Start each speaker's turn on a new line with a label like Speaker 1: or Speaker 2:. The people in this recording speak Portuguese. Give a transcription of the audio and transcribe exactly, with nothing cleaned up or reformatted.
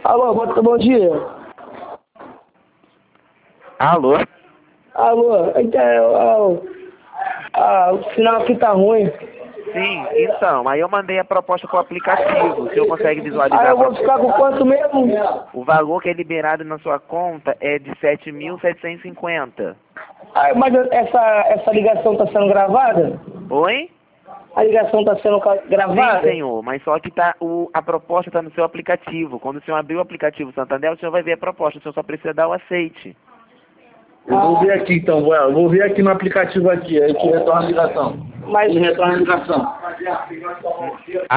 Speaker 1: Alô, bom, bom dia.
Speaker 2: Alô?
Speaker 1: Alô, então, ah, o sinal aqui tá ruim.
Speaker 2: Sim, então, aí eu mandei a proposta pro aplicativo. O senhor consegue visualizar?
Speaker 1: Ah, eu
Speaker 2: a
Speaker 1: vou
Speaker 2: pro-
Speaker 1: ficar com quanto mesmo?
Speaker 2: O valor que é liberado na sua conta é de sete mil setecentos e cinquenta.
Speaker 1: Ah, mas essa, essa ligação tá sendo gravada?
Speaker 2: Oi?
Speaker 1: A ligação tá sendo ca-
Speaker 2: Sim,
Speaker 1: gravada?
Speaker 2: senhor, mas só que tá, o, a proposta está no seu aplicativo. Quando o senhor abrir o aplicativo Santander, o senhor vai ver a proposta. O senhor só precisa dar o aceite.
Speaker 3: Eu vou ver aqui então, vou, eu vou ver aqui no aplicativo aqui, aí te retorna a ligação.
Speaker 1: Mas
Speaker 3: Te retorna a ligação.